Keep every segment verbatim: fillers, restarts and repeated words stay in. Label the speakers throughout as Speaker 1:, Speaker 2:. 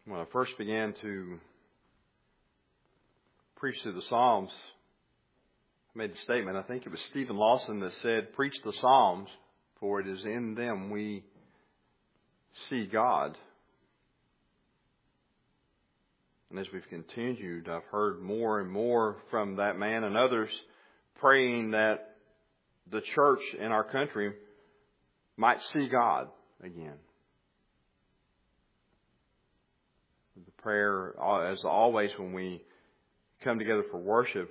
Speaker 1: When I first began to preach through the Psalms, I made the statement, I think it was Stephen Lawson that said, preach the Psalms, for it is in them we see God. And as we've continued, I've heard more and more from that man and others praying that the church in our country might see God again. The prayer, as always, when we come together for worship,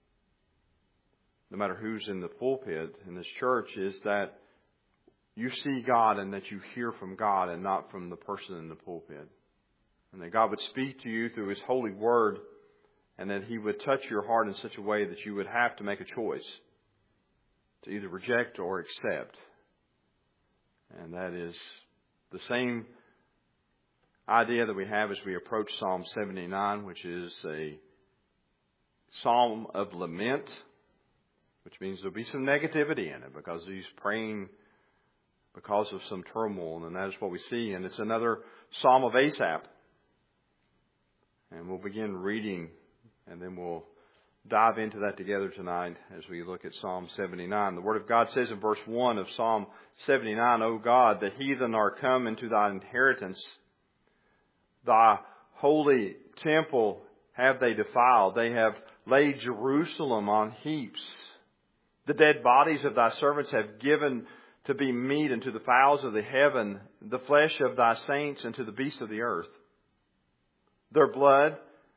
Speaker 1: no matter who's in the pulpit in this church, is that you see God and that you hear from God and not from the person in the pulpit. And that God would speak to you through His holy word, and that He would touch your heart in such a way that you would have to make a choice to either reject or accept. And that is the same idea that we have as we approach Psalm seventy-nine, which is a psalm of lament, which means there'll be some negativity in it because he's praying because of some turmoil, and that is what we see. And it's another psalm of Asaph. And we'll begin reading, and then we'll dive into that together tonight as we look at Psalm seventy-nine. The Word of God says in verse one of Psalm seventy-nine, O God, the heathen are come into thy inheritance. Thy holy temple have they defiled. They have laid Jerusalem on heaps. The dead bodies of thy servants have given to be meat unto the fowls of the heaven, the flesh of thy saints unto the beasts of the earth. Their blood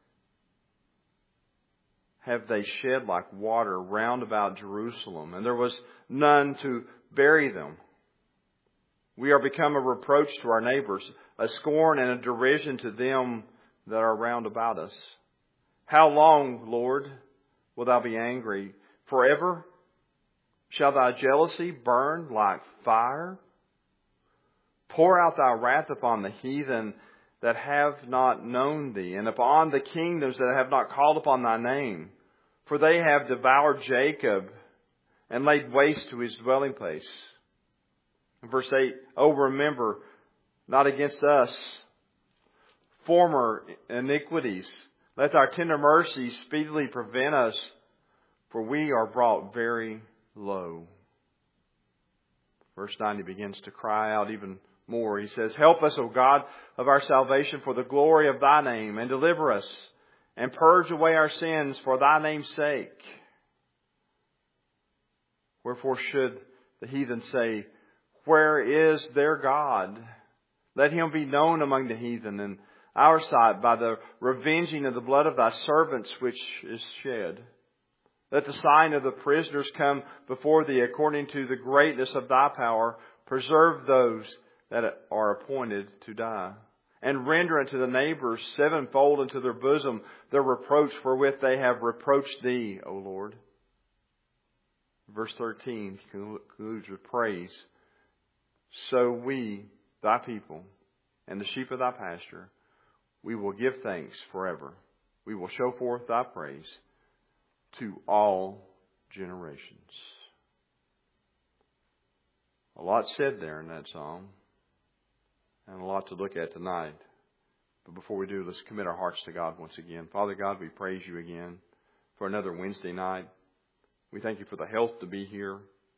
Speaker 1: have they shed like water round about Jerusalem, and there was none to bury them. We are become a reproach to our neighbors, a scorn and a derision to them that are round about us. How long, Lord, will thou be angry? Forever? Shall thy jealousy burn like fire? Pour out thy wrath upon the heathen that have not known thee, and upon the kingdoms that have not called upon thy name. For they have devoured Jacob and laid waste to his dwelling place. Verse eight, O remember not against us former iniquities. Let our tender mercies speedily prevent us, for we are brought very low. Verse nine, he begins to cry out even more. He says, help us, O God, of our salvation for the glory of thy name, and deliver us, and purge away our sins for thy name's sake. Wherefore should the heathen say, where is their God? Let him be known among the heathen in our sight by the revenging of the blood of thy servants which is shed. Let the sign of the prisoners come before thee according to the greatness of thy power. Preserve those that are appointed to die. And render unto the neighbors sevenfold into their bosom their reproach wherewith they have reproached thee, O Lord. Verse thirteen concludes with praise. So we, thy people, and the sheep of thy pasture, we will give thanks forever. We will show forth thy praise to all generations. A lot said there in that psalm, and a lot to look at tonight. But before we do, let's commit our hearts to God once again. Father God, we praise you again for another Wednesday night. We thank you for the health to be here,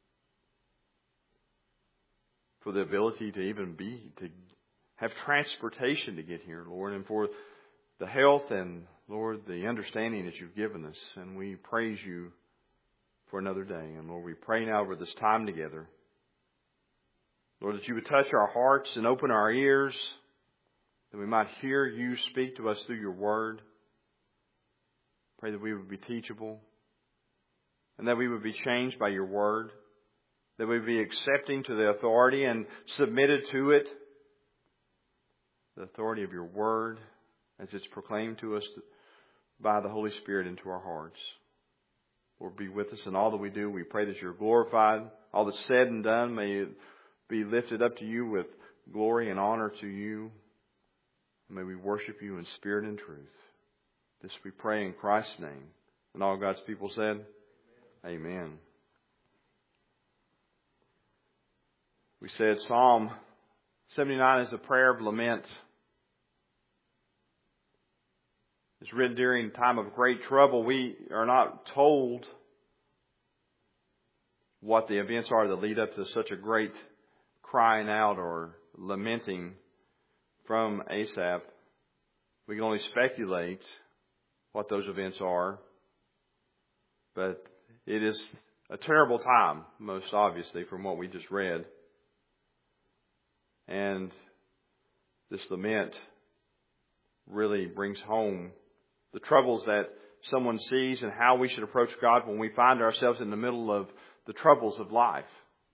Speaker 1: for the ability to even be, to have transportation to get here, Lord, and for the health and, Lord, the understanding that you've given us. And we praise you for another day. And Lord, we pray now over this time together, Lord, that you would touch our hearts and open our ears, that we might hear you speak to us through your word. Pray that we would be teachable, and that we would be changed by your word, that we would be accepting to the authority and submitted to it, the authority of your word as it's proclaimed to us by the Holy Spirit into our hearts. Lord, be with us in all that we do. We pray that you're glorified. All that's said and done, may it be lifted up to you with glory and honor to you. May we worship you in spirit and truth. This we pray in Christ's name. And all God's people said, Amen. Amen. We said Psalm seventy-nine is a prayer of lament. It's written during a time of great trouble. We are not told what the events are that lead up to such a great crying out or lamenting from Asaph. We can only speculate what those events are. But it is a terrible time, most obviously, from what we just read. And this lament really brings home the troubles that someone sees and how we should approach God when we find ourselves in the middle of the troubles of life.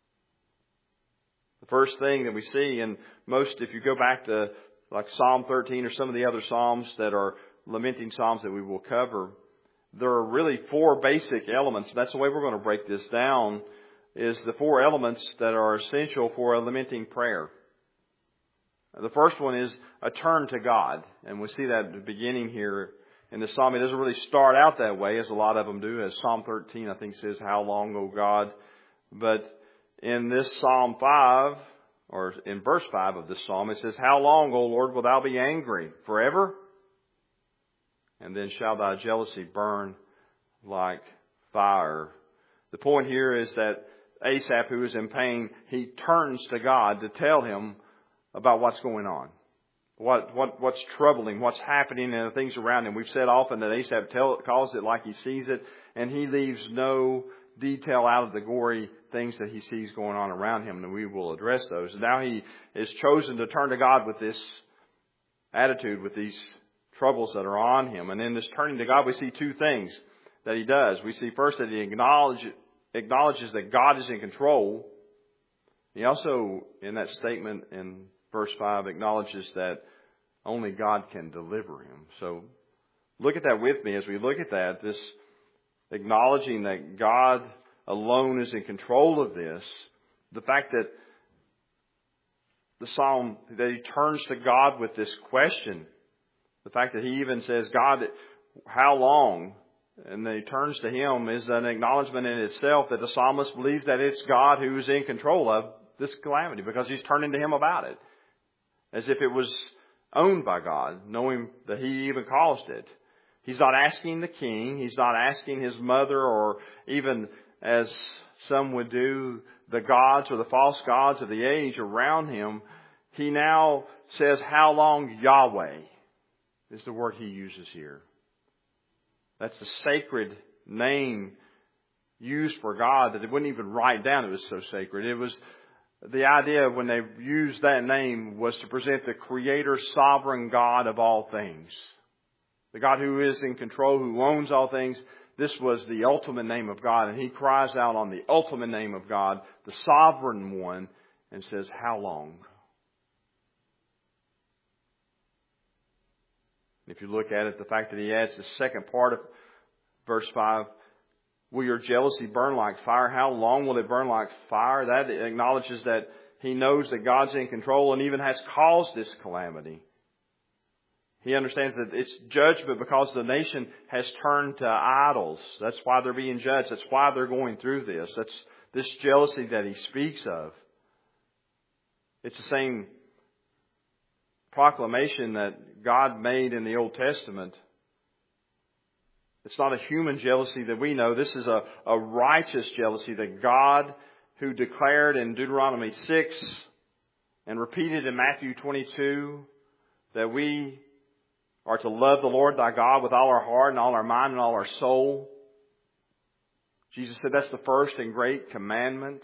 Speaker 1: The first thing that we see, and most, if you go back to like Psalm thirteen or some of the other Psalms that are lamenting Psalms that we will cover, there are really four basic elements. That's the way we're going to break this down, is the four elements that are essential for a lamenting prayer. The first one is a turn to God. And we see that at the beginning here in the Psalm. It doesn't really start out that way, as a lot of them do. As Psalm thirteen, I think, says, "How long, O God?" But in this Psalm five, or in verse five of this Psalm, it says, "How long, O Lord, wilt thou be angry? Forever? And then shall thy jealousy burn like fire." The point here is that Asaph, who is in pain, he turns to God to tell him about what's going on. What, what, what's troubling, what's happening and the things around him. We've said often that Asaph tell, calls it like he sees it, and he leaves no detail out of the gory things that he sees going on around him, and we will address those. And now he is chosen to turn to God with this attitude, with these troubles that are on him. And in this turning to God, we see two things that he does. We see first that he acknowledge, acknowledges that God is in control. He also, in that statement in verse five, acknowledges that only God can deliver him. So look at that with me as we look at that. This acknowledging that God alone is in control of this. The fact that the Psalm, that he turns to God with this question. The fact that he even says, "God, how long?" And then he turns to him is an acknowledgement in itself that the psalmist believes that it's God who is in control of this calamity, because he's turning to him about it. As if it was owned by God, knowing that he even caused it. He's not asking the king. He's not asking his mother, or even, as some would do, the gods or the false gods of the age around him. He now says, "How long, Yahweh?" is the word he uses here. That's the sacred name used for God that they wouldn't even write down. It was so sacred. It was the idea when they used that name was to present the Creator, sovereign God of all things. The God who is in control, who owns all things. This was the ultimate name of God. And he cries out on the ultimate name of God, the sovereign one, and says, "How long?" If you look at it, the fact that he adds the second part of verse five, "Will your jealousy burn like fire?" How long will it burn like fire? That acknowledges that he knows that God's in control and even has caused this calamity. He understands that it's judgment because the nation has turned to idols. That's why they're being judged. That's why they're going through this. That's this jealousy that he speaks of. It's the same proclamation that God made in the Old Testament. It's not a human jealousy that we know. This is a, a righteous jealousy that God, who declared in Deuteronomy six and repeated in Matthew twenty-two, that we are to love the Lord thy God with all our heart and all our mind and all our soul. Jesus said that's the first and great commandment.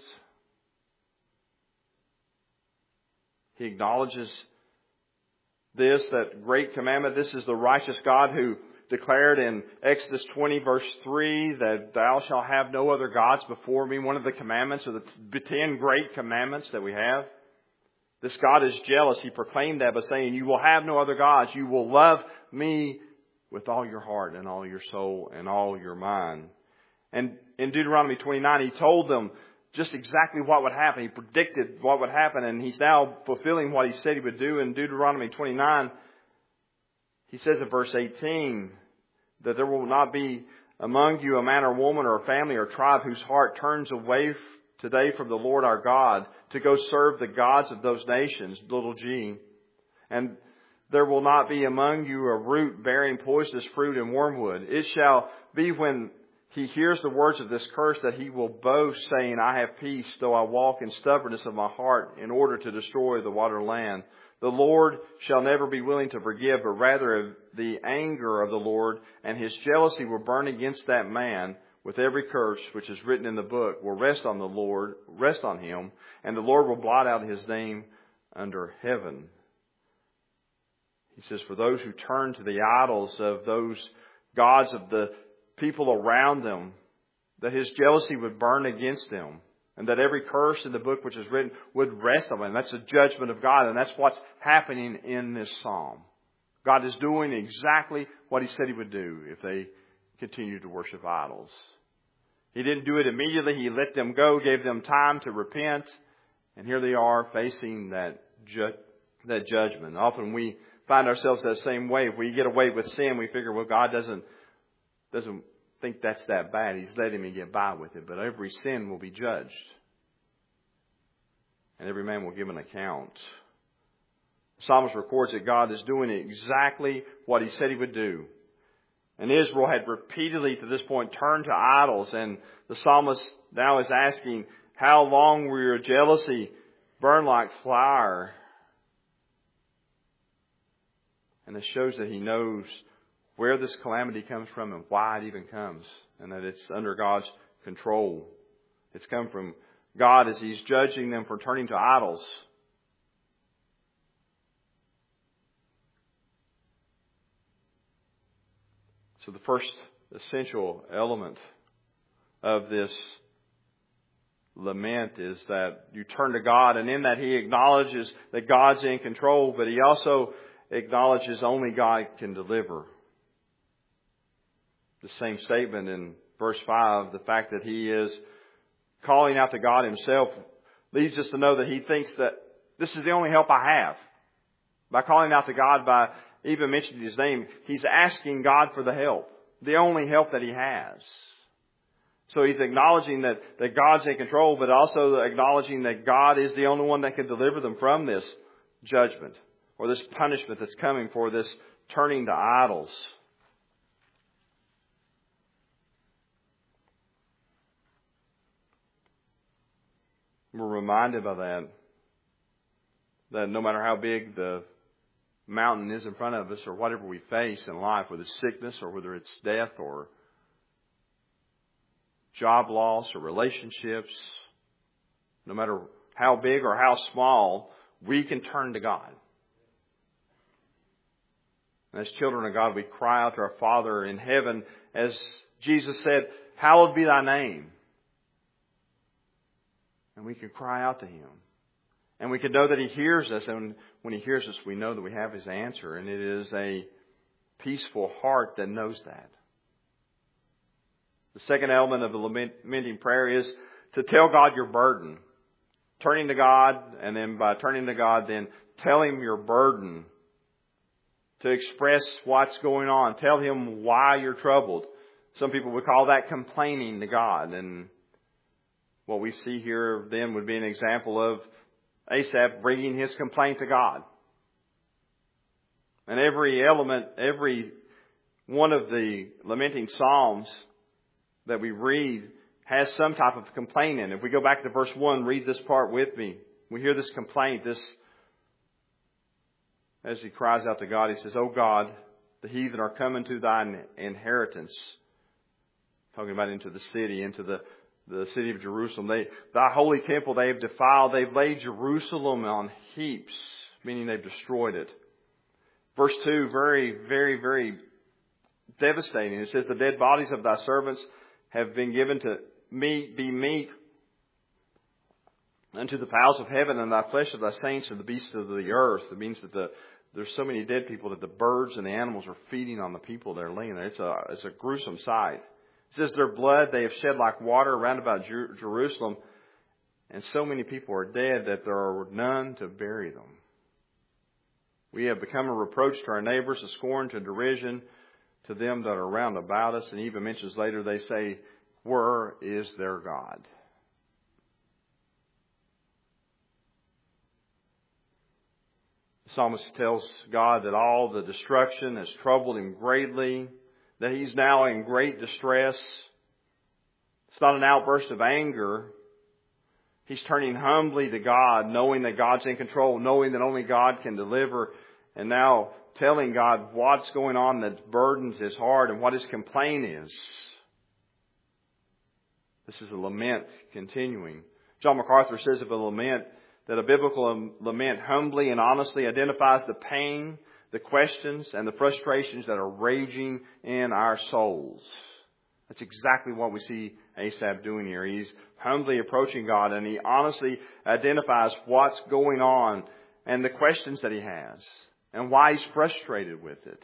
Speaker 1: He acknowledges this, that great commandment. This is the righteous God who declared in Exodus twenty verse three that thou shalt have no other gods before me. One of the commandments, or the ten great commandments that we have. This God is jealous. He proclaimed that by saying, "You will have no other gods. You will love me with all your heart and all your soul and all your mind." And in Deuteronomy twenty-nine, he told them just exactly what would happen. He predicted what would happen, and he's now fulfilling what he said he would do in Deuteronomy twenty-nine. He says in verse eighteen that there will not be among you a man or woman or a family or tribe whose heart turns away today from the Lord our God to go serve the gods of those nations, little g. And there will not be among you a root bearing poisonous fruit and wormwood. It shall be when he hears the words of this curse that he will boast, saying, I have peace, though I walk in stubbornness of my heart, in order to destroy the water land. The Lord shall never be willing to forgive, but rather the anger of the Lord and his jealousy will burn against that man with every curse which is written in the book will rest on the Lord, rest on him, and the Lord will blot out his name under heaven. He says, for those who turn to the idols of those gods of the people around them, that his jealousy would burn against them, and that every curse in the book which is written would rest on them. That's a judgment of God, and that's what's happening in this psalm. God is doing exactly what he said he would do if they continued to worship idols. He didn't do it immediately. He let them go, gave them time to repent, and here they are facing that ju- that judgment. Often we find ourselves that same way. If we get away with sin, we figure, well, God doesn't doesn't think that's that bad. He's letting me get by with it. But every sin will be judged. And every man will give an account. The psalmist records that God is doing exactly what he said he would do. And Israel had repeatedly to this point turned to idols. And the psalmist now is asking, how long will your jealousy burn like fire? And it shows that he knows where this calamity comes from and why it even comes. And that it's under God's control. It's come from God as he's judging them for turning to idols. So the first essential element of this lament is that you turn to God, and in that he acknowledges that God's in control, but he also acknowledges only God can deliver. The same statement in verse five, the fact that he is calling out to God himself, leads us to know that he thinks that this is the only help I have. By calling out to God, by even mentioning his name, he's asking God for the help. The only help that he has. So he's acknowledging that, that God's in control, but also acknowledging that God is the only one that can deliver them from this judgment or this punishment that's coming for this turning to idols. We're reminded by that, that no matter how big the mountain is in front of us or whatever we face in life, whether it's sickness or whether it's death or job loss or relationships, no matter how big or how small, we can turn to God. And as children of God, we cry out to our Father in heaven, as Jesus said, hallowed be thy name. And we can cry out to him. And we can know that he hears us. And when he hears us, we know that we have his answer. And it is a peaceful heart that knows that. The second element of the lamenting prayer is to tell God your burden. Turning to God, and then by turning to God, then tell him your burden. To express what's going on. Tell him why you're troubled. Some people would call that complaining to God. And what we see here then would be an example of Asaph bringing his complaint to God. And every element, every one of the lamenting psalms that we read has some type of complaint in it. If we go back to verse one, read this part with me. We hear this complaint, this, as he cries out to God, he says, O God, the heathen are coming to thine inheritance. Talking about into the city, into the The city of Jerusalem. They, thy holy temple they have defiled. They've laid Jerusalem on heaps, meaning they've destroyed it. Verse two, very, very, very devastating. It says, the dead bodies of thy servants have been given to meat, be meat unto the fowls of heaven, and thy flesh of thy saints and the beasts of the earth. It means that the, there's so many dead people that the birds and the animals are feeding on the people that are laying there. It's a, it's a gruesome sight. It says their blood they have shed like water around about Jer- Jerusalem. And so many people are dead that there are none to bury them. We have become a reproach to our neighbors, a scorn to derision to them that are round about us. And even mentions later they say, where is their God? The psalmist tells God that all the destruction has troubled him greatly, that he's now in great distress. It's not an outburst of anger. He's turning humbly to God, knowing that God's in control, knowing that only God can deliver, and now telling God what's going on that burdens his heart and what his complaint is. This is a lament continuing. John MacArthur says of a lament that a biblical lament humbly and honestly identifies the pain, the questions, and the frustrations that are raging in our souls. That's exactly what we see Asaph doing here. He's humbly approaching God, and he honestly identifies what's going on and the questions that he has and why he's frustrated with it.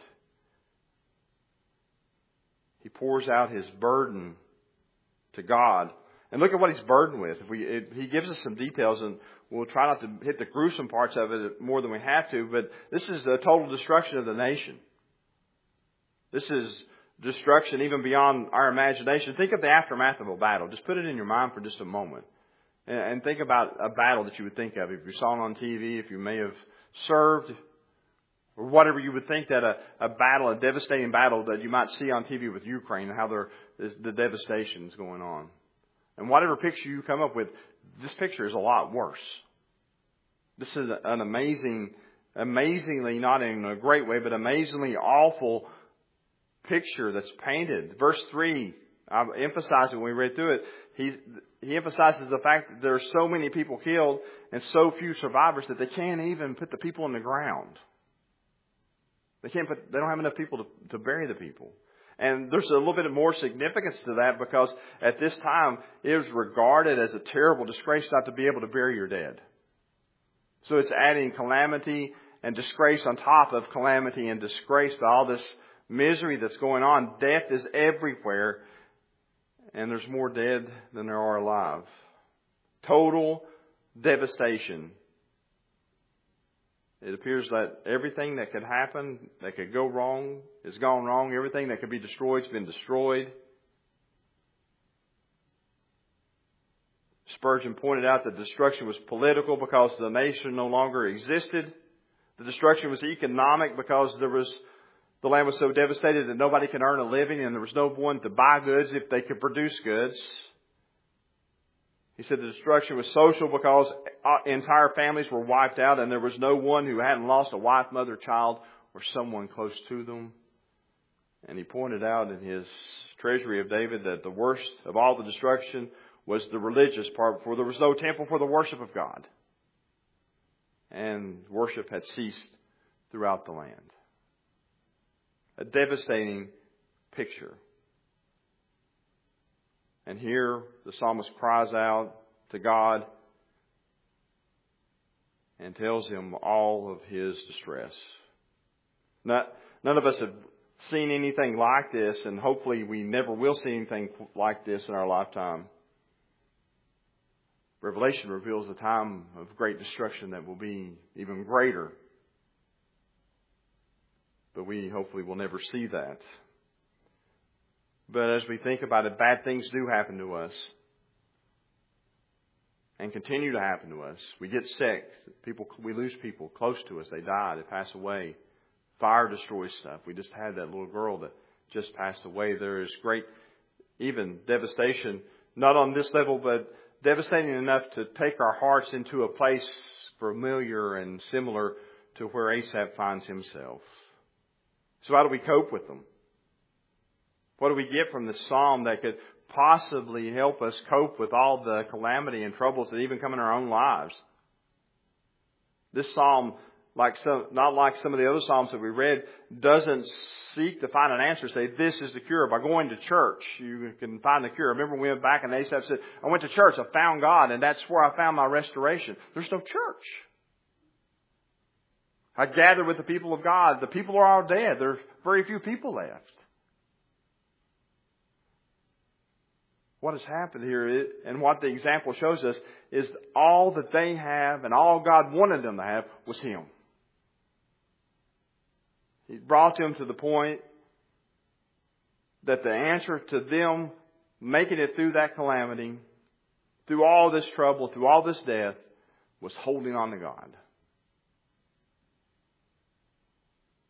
Speaker 1: He pours out his burden to God. And look at what he's burdened with. If we, it, he gives us some details, and we'll try not to hit the gruesome parts of it more than we have to, but this is the total destruction of the nation. This is destruction even beyond our imagination. Think of the aftermath of a battle. Just put it in your mind for just a moment. And, and think about a battle that you would think of. If you saw it on T V, if you may have served, or whatever you would think that a, a battle, a devastating battle that you might see on T V with Ukraine and how there is the devastation is going on. And whatever picture you come up with, this picture is a lot worse. This is an amazing, amazingly, not in a great way, but amazingly awful picture that's painted. Verse three, I emphasized it when we read through it. He, he emphasizes the fact that there are so many people killed and so few survivors that they can't even put the people in the ground. They can't put, they don't have enough people to, to bury the people. And there's a little bit more significance to that because at this time it was regarded as a terrible disgrace not to be able to bury your dead. So it's adding calamity and disgrace on top of calamity and disgrace to all this misery that's going on. Death is everywhere, and there's more dead than there are alive. Total devastation. It appears that everything that could happen, that could go wrong, has gone wrong. Everything that could be destroyed has been destroyed. Spurgeon pointed out that destruction was political because the nation no longer existed. The destruction was economic because there was the land was so devastated that nobody could earn a living and there was no one to buy goods if they could produce goods. He said the destruction was social because entire families were wiped out and there was no one who hadn't lost a wife, mother, child, or someone close to them. And he pointed out in his Treasury of David that the worst of all the destruction was the religious part, for there was no temple for the worship of God. And worship had ceased throughout the land. A devastating picture. And here the psalmist cries out to God and tells him all of his distress. Not, none of us have seen anything like this, and hopefully we never will see anything like this in our lifetime. Revelation reveals a time of great destruction that will be even greater. But we hopefully will never see that. But as we think about it, bad things do happen to us. And continue to happen to us. We get sick. People, we lose people close to us. They die. They pass away. Fire destroys stuff. We just had that little girl that just passed away. There is great, even devastation, not on this level, but devastating enough to take our hearts into a place familiar and similar to where Asaph finds himself. So how do we cope with them? What do we get from this psalm that could possibly help us cope with all the calamity and troubles that even come in our own lives? This psalm, like some, not like some of the other psalms that we read, doesn't seek to find an answer. Say, this is the cure. By going to church, you can find the cure. Remember when we went back and Asaph said, I went to church, I found God, and that's where I found my restoration. There's no church. I gathered with the people of God. The people are all dead. There are very few people left. What has happened here, and what the example shows us, is all that they have and all God wanted them to have was Him. He brought them to the point that the answer to them making it through that calamity, through all this trouble, through all this death, was holding on to God.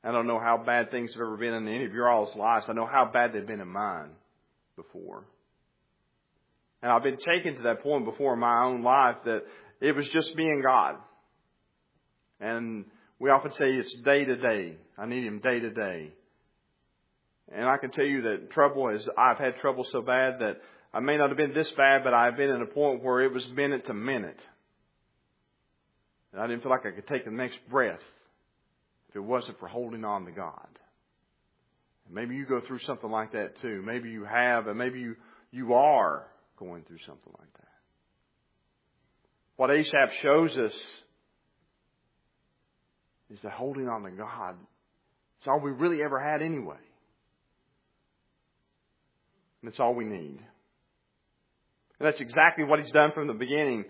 Speaker 1: I don't know how bad things have ever been in any of your all's lives. I know how bad they've been in mine before. And I've been taken to that point before in my own life that it was just me and God. And we often say it's day to day. I need Him day to day. And I can tell you that trouble is, I've had trouble so bad that I may not have been this bad, but I've been at a point where it was minute to minute. And I didn't feel like I could take the next breath if it wasn't for holding on to God. And maybe you go through something like that too. Maybe you have, and maybe you, you are going through something like that. What Asaph shows us is that holding on to God is all we really ever had anyway. And it's all we need. And that's exactly what he's done from the beginning.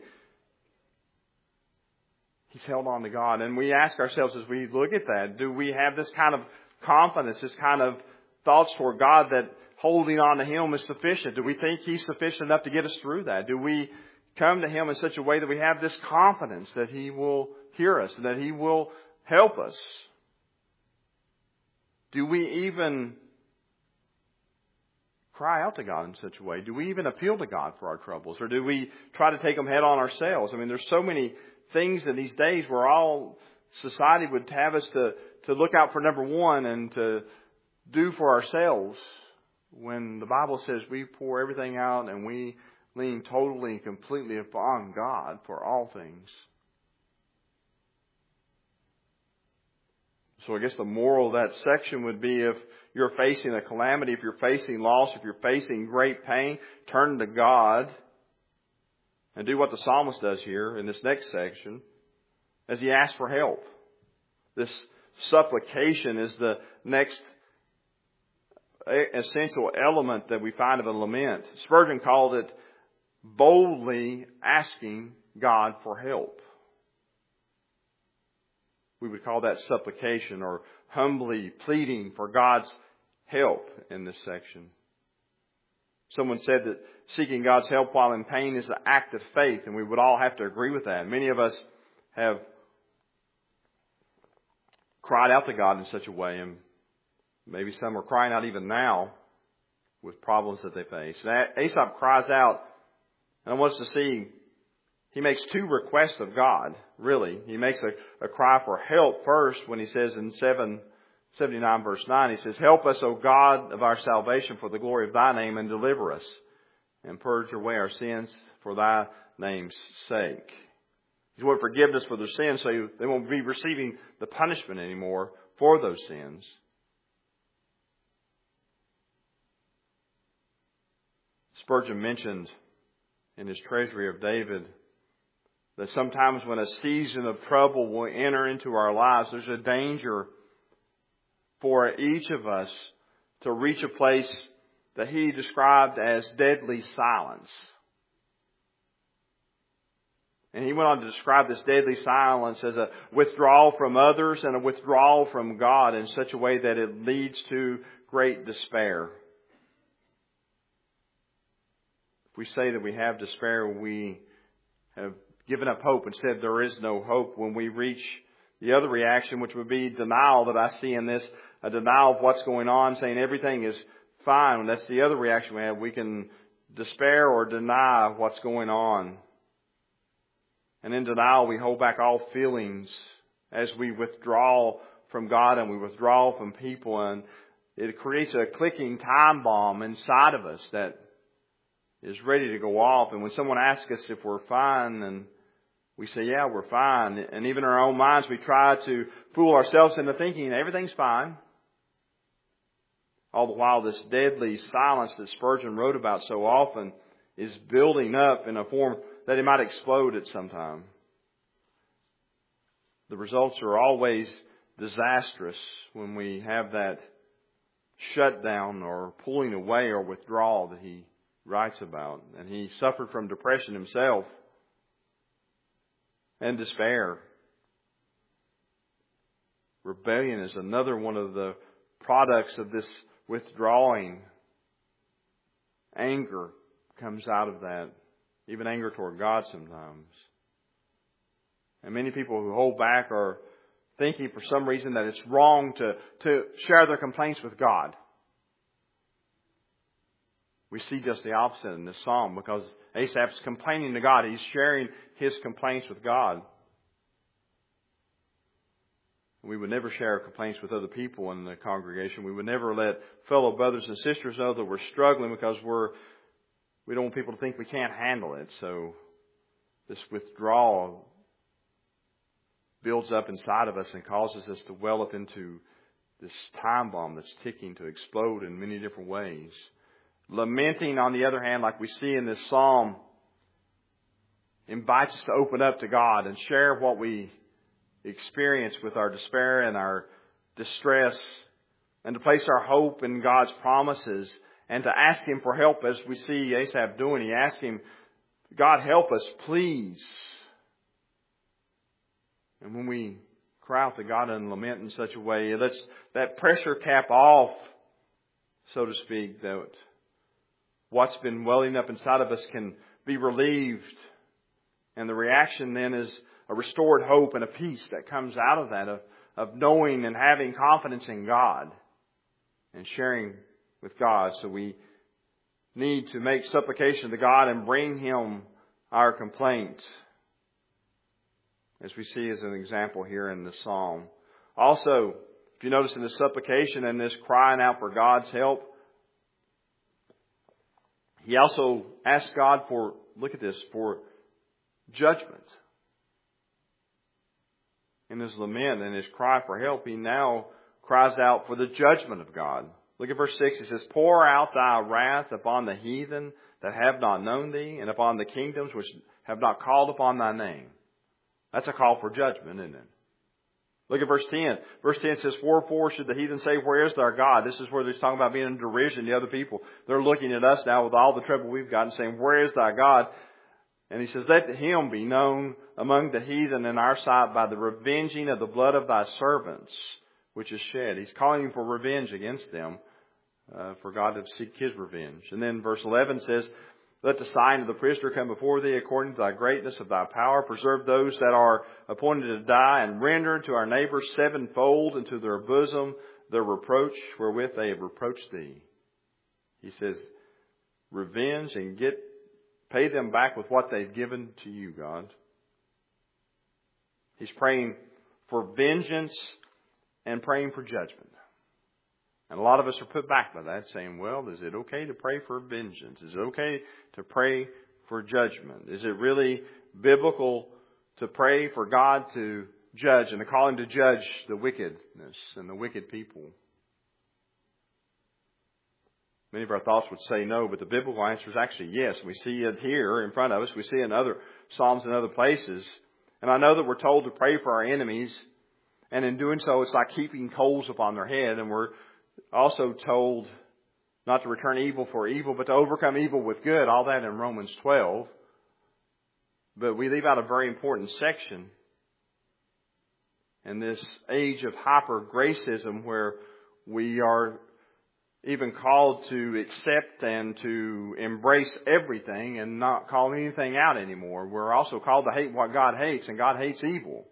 Speaker 1: He's held on to God. And we ask ourselves as we look at that, do we have this kind of confidence, this kind of thoughts toward God that holding on to Him is sufficient? Do we think He's sufficient enough to get us through that? Do we come to Him in such a way that we have this confidence that He will hear us and that He will help us? Do we even cry out to God in such a way? Do we even appeal to God for our troubles? Or do we try to take them head on ourselves? I mean, there's so many things in these days where all society would have us to, to look out for number one and to do for ourselves, when the Bible says we pour everything out and we lean totally and completely upon God for all things. So I guess the moral of that section would be, if you're facing a calamity, if you're facing loss, if you're facing great pain, turn to God and do what the psalmist does here in this next section as he asks for help. This supplication is the next essential element that we find of a lament. Spurgeon called it boldly asking God for help. We would call that supplication, or humbly pleading for God's help in this section. Someone said that seeking God's help while in pain is an act of faith, and we would all have to agree with that. Many of us have cried out to God in such a way, and maybe some are crying out even now with problems that they face. And Asaph cries out, and I want us to see, he makes two requests of God, really. He makes a, a cry for help first when he says in seven seventy-nine verse nine, he says, "Help us, O God of our salvation, for the glory of Thy name, and deliver us, and purge away our sins for Thy name's sake." He's wanting forgiveness for their sins, so they won't be receiving the punishment anymore for those sins. Spurgeon mentioned in his Treasury of David that sometimes when a season of trouble will enter into our lives, there's a danger for each of us to reach a place that he described as deadly silence. And he went on to describe this deadly silence as a withdrawal from others and a withdrawal from God in such a way that it leads to great despair. If we say that we have despair, we have given up hope and said there is no hope. When we reach the other reaction, which would be denial that I see in this, a denial of what's going on, saying everything is fine. That's the other reaction we have. We can despair or deny what's going on. And in denial, we hold back all feelings as we withdraw from God and we withdraw from people. And it creates a clicking time bomb inside of us that is ready to go off. And when someone asks us if we're fine, and we say, yeah, we're fine. And even in our own minds, we try to fool ourselves into thinking everything's fine. All the while, this deadly silence that Spurgeon wrote about so often is building up in a form that it might explode at some time. The results are always disastrous when we have that shutdown or pulling away or withdrawal that he writes about. And he suffered from depression himself and despair. Rebellion is another one of the products of this withdrawing. Anger comes out of that. Even anger toward God sometimes. And many people who hold back are thinking for some reason that it's wrong to, to share their complaints with God. We see just the opposite in this psalm, because Asaph's complaining to God. He's sharing his complaints with God. We would never share our complaints with other people in the congregation. We would never let fellow brothers and sisters know that we're struggling, because we're we don't want people to think we can't handle it. So this withdrawal builds up inside of us and causes us to well up into this time bomb that's ticking to explode in many different ways. Lamenting, on the other hand, like we see in this psalm, invites us to open up to God and share what we experience with our despair and our distress, and to place our hope in God's promises, and to ask Him for help, as we see Asaph doing. He asked Him, God, help us, please. And when we cry out to God and lament in such a way, it lets that pressure cap off, so to speak, that what's been welling up inside of us can be relieved. And the reaction then is a restored hope and a peace that comes out of that, of, of knowing and having confidence in God and sharing with God. So we need to make supplication to God and bring Him our complaint, as we see as an example here in the psalm. Also, if you notice in the supplication and this crying out for God's help, he also asks God for, look at this, for judgment. In his lament and his cry for help, he now cries out for the judgment of God. Look at verse six. He says, pour out thy wrath upon the heathen that have not known thee, and upon the kingdoms which have not called upon thy name. That's a call for judgment, isn't it? Look at verse ten. Verse ten says, wherefore should the heathen say, where is their God? This is where he's talking about being in derision to other people. They're looking at us now with all the trouble we've got and saying, where is thy God? And he says, let him be known among the heathen in our sight by the revenging of the blood of thy servants, which is shed. He's calling for revenge against them, uh, for God to seek His revenge. And then verse eleven says, let the sign of the prisoner come before thee according to thy greatness of thy power. Preserve those that are appointed to die, and render to our neighbors sevenfold into their bosom their reproach wherewith they have reproached thee. He says, revenge and get pay them back with what they've given to you, God. He's praying for vengeance and praying for judgment. And a lot of us are put back by that, saying, well, is it okay to pray for vengeance? Is it okay to pray for judgment? Is it really biblical to pray for God to judge and to call Him to judge the wickedness and the wicked people? Many of our thoughts would say no, but the biblical answer is actually yes. We see it here in front of us. We see it in other Psalms and other places. And I know that we're told to pray for our enemies. And in doing so, it's like heaping coals upon their head. And we're also told not to return evil for evil, but to overcome evil with good. All that in Romans twelve. But we leave out a very important section in this age of hyper-gracism, where we are even called to accept and to embrace everything and not call anything out anymore. We're also called to hate what God hates, and God hates evil.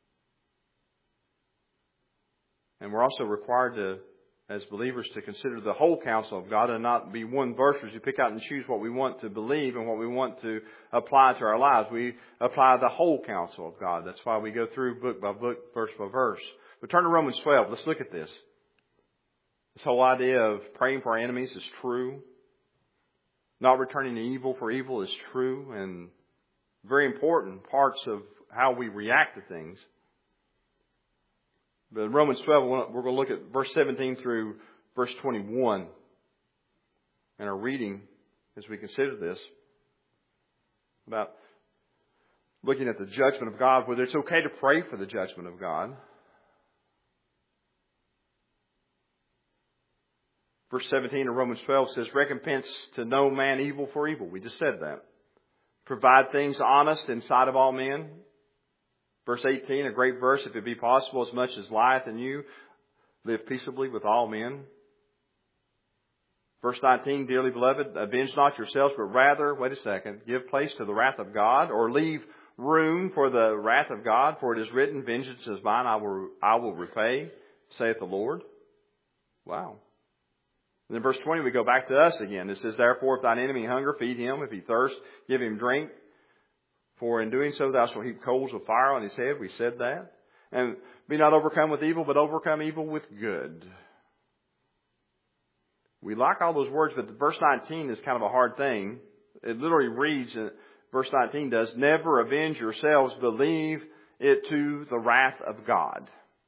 Speaker 1: And we're also required to, as believers, to consider the whole counsel of God and not be one versers who pick out and choose what we want to believe and what we want to apply to our lives. We apply the whole counsel of God. That's why we go through book by book, verse by verse. But turn to Romans twelve. Let's look at this. This whole idea of praying for our enemies is true. Not returning to evil for evil is true, and very important parts of how we react to things. But in Romans twelve, we're going to look at verse seventeen through verse twenty-one in our reading as we consider this, about looking at the judgment of God, whether it's okay to pray for the judgment of God. Verse seventeen of Romans twelve says, recompense to no man evil for evil. We just said that. Provide things honest in sight of all men. Verse eighteen, a great verse, if it be possible, as much as lieth in you, live peaceably with all men. Verse nineteen, dearly beloved, avenge not yourselves, but rather, wait a second, give place to the wrath of God, or leave room for the wrath of God? For it is written, vengeance is mine, I will, I will repay, saith the Lord. Wow. And in verse twenty, we go back to us again. It says, therefore, if thine enemy hunger, feed him. If he thirst, give him drink. For in doing so, thou shalt heap coals of fire on his head. We said that. And be not overcome with evil, but overcome evil with good. We like all those words, but verse nineteen is kind of a hard thing. It literally reads, verse nineteen does, never avenge yourselves, but leave it to the wrath of God.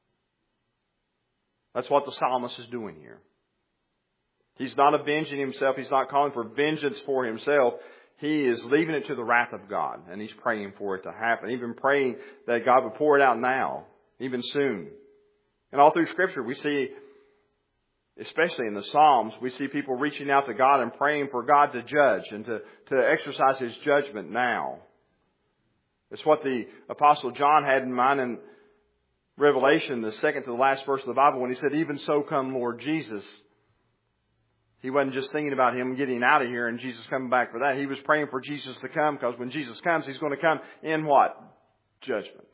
Speaker 1: That's what the psalmist is doing here. He's not avenging himself. He's not calling for vengeance for himself. He is leaving it to the wrath of God. And he's praying for it to happen. Even praying that God would pour it out now. Even soon. And all through Scripture we see, especially in the Psalms, we see people reaching out to God and praying for God to judge and to, to exercise His judgment now. It's what the Apostle John had in mind in Revelation, the second to the last verse of the Bible, when he said, even so come Lord Jesus. He wasn't just thinking about Him getting out of here and Jesus coming back for that. He was praying for Jesus to come, because when Jesus comes, He's going to come in what? Judgment.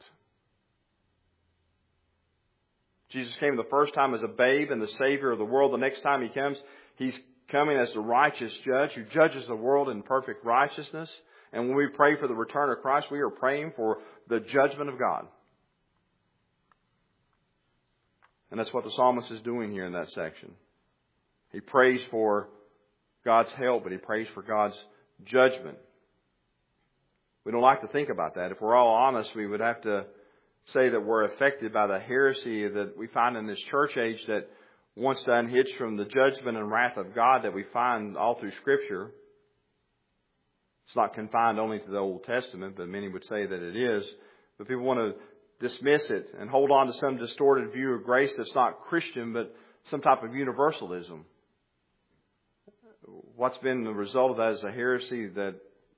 Speaker 1: Jesus came the first time as a babe and the Savior of the world. The next time He comes, He's coming as the righteous judge who judges the world in perfect righteousness. And when we pray for the return of Christ, we are praying for the judgment of God. And that's what the psalmist is doing here in that section. He prays for God's help, but he prays for God's judgment. We don't like to think about that. If we're all honest, we would have to say that we're affected by the heresy that we find in this church age that wants to unhitch from the judgment and wrath of God that we find all through Scripture. It's not confined only to the Old Testament, but many would say that it is. But people want to dismiss it and hold on to some distorted view of grace that's not Christian, but some type of universalism. What's been the result of that is a heresy that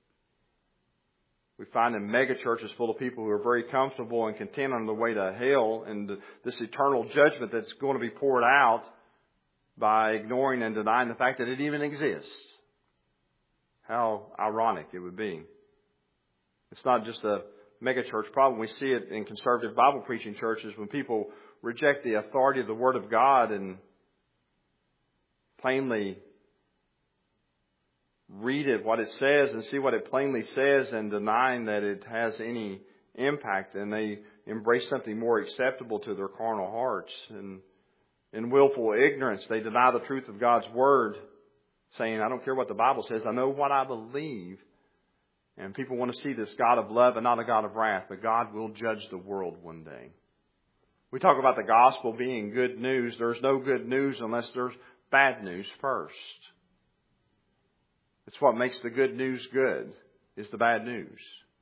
Speaker 1: we find in mega churches full of people who are very comfortable and content on the way to hell and this eternal judgment that's going to be poured out by ignoring and denying the fact that it even exists. How ironic it would be. It's not just a mega church problem. We see it in conservative Bible preaching churches when people reject the authority of the Word of God and plainly read it, what it says, and see what it plainly says, and denying that it has any impact, and they embrace something more acceptable to their carnal hearts. And in willful ignorance, they deny the truth of God's Word, saying, I don't care what the Bible says, I know what I believe. And people want to see this God of love and not a God of wrath, but God will judge the world one day. We talk about the gospel being good news. There's no good news unless there's bad news first. It's what makes the good news good, is the bad news.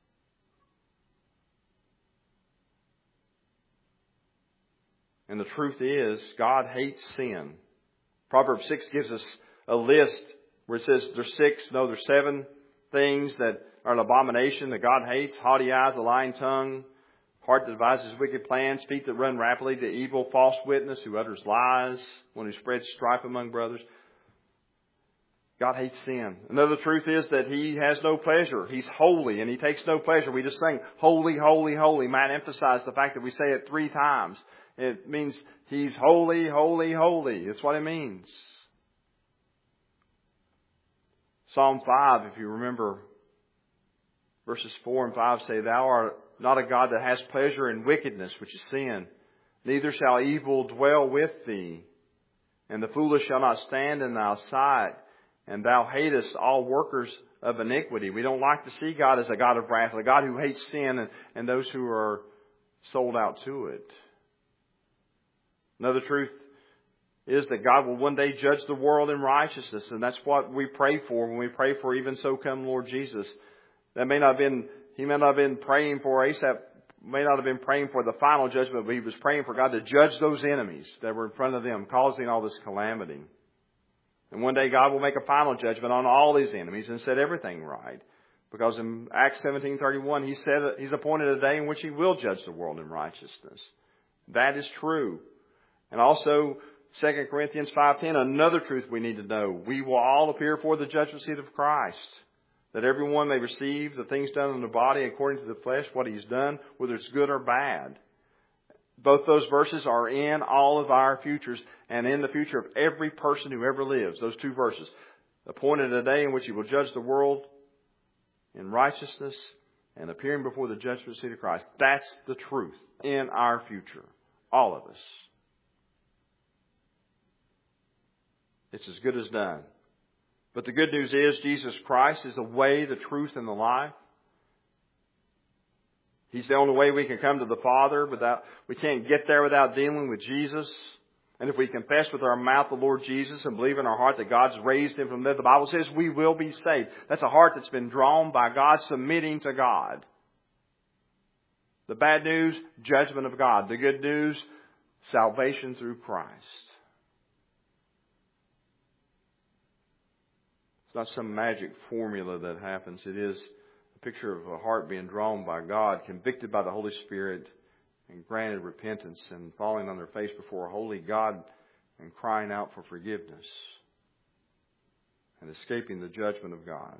Speaker 1: And the truth is, God hates sin. Proverbs six gives us a list where it says there's six, no, there's seven things that are an abomination that God hates. Haughty eyes, a lying tongue, heart that devises wicked plans, feet that run rapidly to evil, false witness who utters lies, one who spreads strife among brothers. God hates sin. Another truth is that He has no pleasure. He's holy and He takes no pleasure. We just sing, holy, holy, holy. Might emphasize the fact that we say it three times. It means He's holy, holy, holy. It's what it means. Psalm five, if you remember, verses four and five say, Thou art not a God that has pleasure in wickedness, which is sin. Neither shall evil dwell with Thee. And the foolish shall not stand in Thy sight. And Thou hatest all workers of iniquity. We don't like to see God as a God of wrath, a God who hates sin and, and those who are sold out to it. Another truth is that God will one day judge the world in righteousness. And that's what we pray for when we pray for even so come Lord Jesus. That may not have been, he may not have been praying for Asaph, may not have been praying for the final judgment, but he was praying for God to judge those enemies that were in front of them, causing all this calamity. And one day God will make a final judgment on all His enemies and set everything right. Because in Acts seventeen thirty-one, He said that He's appointed a day in which He will judge the world in righteousness. That is true. And also, Second Corinthians five ten, another truth we need to know. We will all appear before the judgment seat of Christ. that everyone may receive the things done in the body according to the flesh, what He's done, whether it's good or bad. Both those verses are in all of our futures and in the future of every person who ever lives. Those two verses. Appointed a day in which He will judge the world in righteousness and appearing before the judgment seat of Christ. That's the truth in our future. All of us. It's as good as done. But the good news is Jesus Christ is the way, the truth, and the life. He's the only way we can come to the Father. Without, we can't get there without dealing with Jesus. And if we confess with our mouth the Lord Jesus and believe in our heart that God's raised Him from the dead, the Bible says we will be saved. That's a heart that's been drawn by God, submitting to God. The bad news, judgment of God. The good news, salvation through Christ. It's not some magic formula that happens. It is a picture of a heart being drawn by God, convicted by the Holy Spirit, and granted repentance and falling on their face before a holy God and crying out for forgiveness and escaping the judgment of God.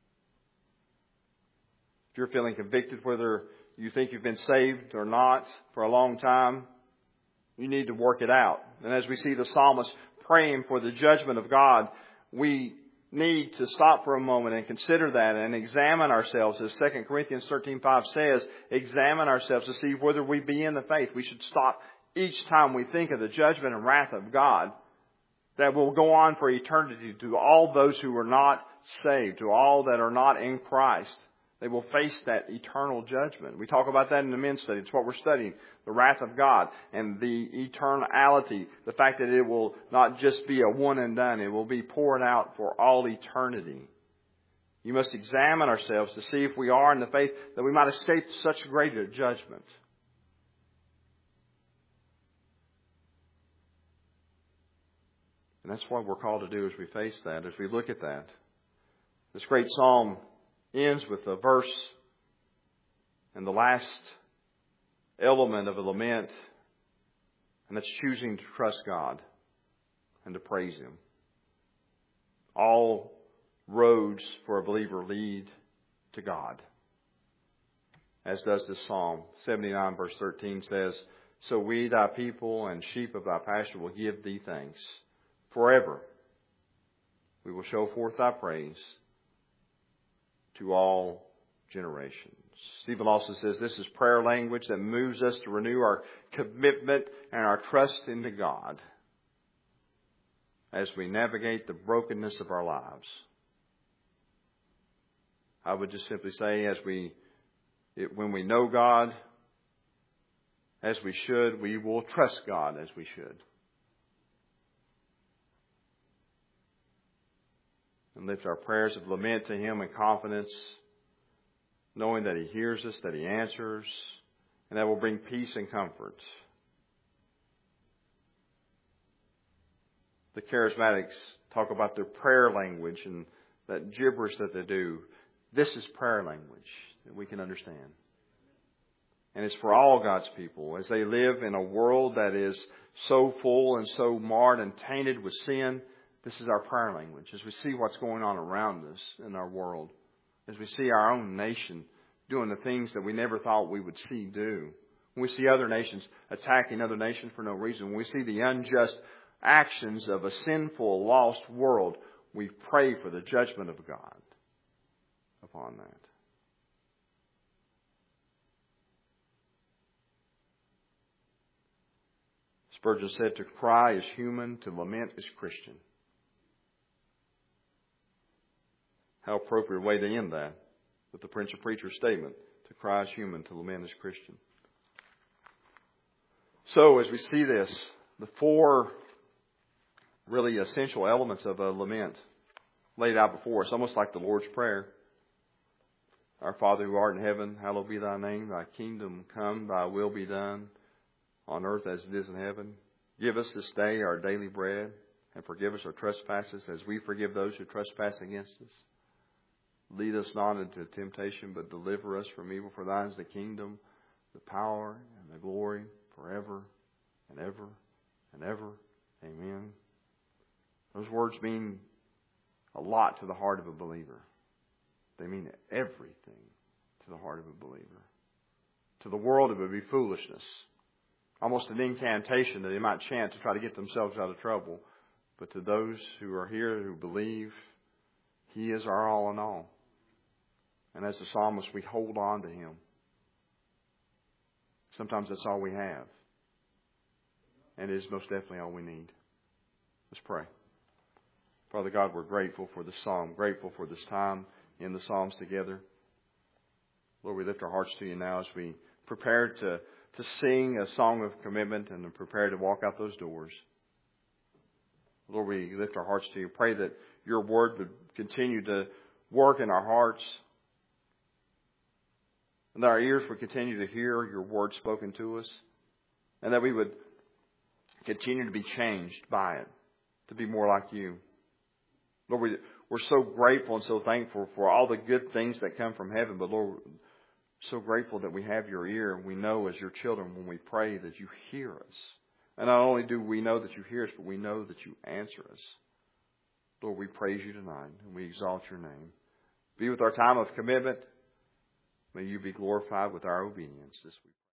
Speaker 1: If you're feeling convicted, whether you think you've been saved or not for a long time, you need to work it out. And as we see the psalmist praying for the judgment of God, we need to stop for a moment and consider that and examine ourselves. As Second Corinthians thirteen five says, examine ourselves to see whether we be in the faith. We should stop each time we think of the judgment and wrath of God that will go on for eternity to all those who are not saved, to all that are not in Christ. They will face that eternal judgment. We talk about that in the men's study. It's what we're studying. The wrath of God and the eternality. The fact that it will not just be a one and done. It will be poured out for all eternity. You must examine ourselves to see if we are in the faith that we might escape such greater judgment. And that's what we're called to do as we face that, as we look at that. This great psalm ends with a verse and the last element of a lament, and that's choosing to trust God and to praise Him. All roads for a believer lead to God, as does this psalm. seventy-nine verse thirteen says, so we, thy people and sheep of thy pasture, will give thee thanks. Forever we will show forth thy praise to all generations. Stephen also says this is prayer language that moves us to renew our commitment and our trust into God as we navigate the brokenness of our lives. I would just simply say, as we, it, when we know God as we should, we will trust God as we should. And lift our prayers of lament to Him in confidence, knowing that He hears us, that He answers, and that will bring peace and comfort. The charismatics talk about their prayer language and that gibberish that they do. This is prayer language that we can understand. And it's for all God's people as they live in a world that is so full and so marred and tainted with sin. This is our prayer language. As we see what's going on around us in our world, as we see our own nation doing the things that we never thought we would see do, when we see other nations attacking other nations for no reason, when we see the unjust actions of a sinful, lost world, we pray for the judgment of God upon that. Spurgeon said, to cry is human, to lament is Christian. How appropriate way to end that with the Prince of Preachers statement, to cry is human, to lament is Christian. So as we see this, the four really essential elements of a lament laid out before us, almost like the Lord's Prayer. Our Father who art in heaven, hallowed be thy name. Thy kingdom come, thy will be done on earth as it is in heaven. Give us this day our daily bread, and forgive us our trespasses as we forgive those who trespass against us. Lead us not into temptation, but deliver us from evil. For thine is the kingdom, the power, and the glory forever and ever and ever. Amen. Those words mean a lot to the heart of a believer. They mean everything to the heart of a believer. To the world, it would be foolishness. Almost an incantation that they might chant to try to get themselves out of trouble. But to those who are here who believe, He is our all in all. And as the psalmist, we hold on to Him. Sometimes that's all we have. And it is most definitely all we need. Let's pray. Father God, we're grateful for this psalm, grateful for this time in the Psalms together. Lord, we lift our hearts to You now as we prepare to, to sing a song of commitment and prepare to walk out those doors. Lord, we lift our hearts to You. Pray that Your Word would continue to work in our hearts, and that our ears would continue to hear Your Word spoken to us, and that we would continue to be changed by it, to be more like You. Lord, we, we're so grateful and so thankful for all the good things that come from heaven, but Lord, so grateful that we have Your ear, and we know as Your children when we pray that You hear us. And not only do we know that You hear us, but we know that You answer us. Lord, we praise You tonight, and we exalt Your name. Be with our time of commitment. May You be glorified with our obedience this week.